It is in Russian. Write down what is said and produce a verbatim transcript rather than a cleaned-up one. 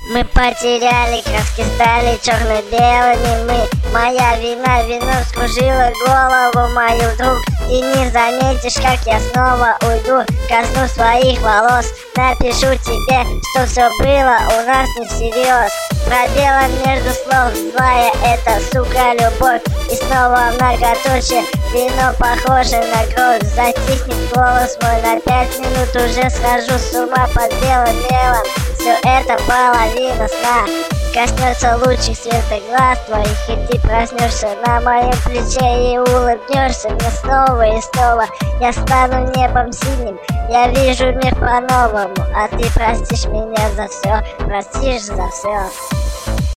Мы потеряли краски, стали черно-белыми мы. Моя вина, вино вскружило голову мою вдруг. И не заметишь, как я снова уйду, косну своих волос. Напишу тебе, что все было у нас не всерьез. Пробелом между слов злая эта, сука, любовь. И снова многоточие, вино похоже на кровь. Затихнет голос мой на пять минут, уже схожу с ума под белым мелом. Все это половина сна. Коснется лучик света глаз твоих, и ты проснешься на моем плече и улыбнешься мне снова и снова. Я стану небом синим, я вижу мир по-новому, а ты простишь меня за все, простишь за все.